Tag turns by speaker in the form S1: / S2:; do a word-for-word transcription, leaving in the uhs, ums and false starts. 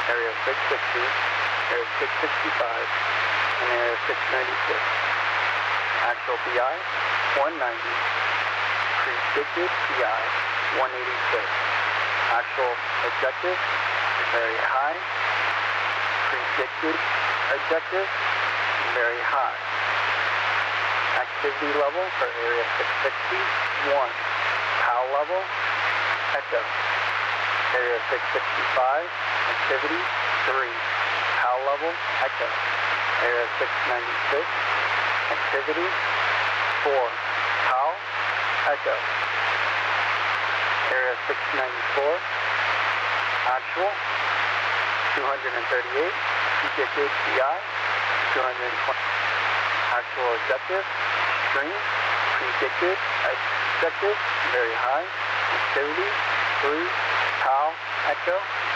S1: Area six sixty, Area six sixty-five, and Area six ninety-six. Actual P I, one ninety. Predicted P I, one eighty-six. Actual objective, very high. Predicted objective, very high. Activity level for Area six sixty, one. P A L level, Echo. Area six sixty-five, activity, three. P A L level, Echo. Area six ninety-six, activity, four. P A L, Echo. Area six ninety-four, actual, two thirty-eight. Predicted P I, two twenty. Actual objective, extreme. Predicted objective, very high. Activity, three. P A L, Echo.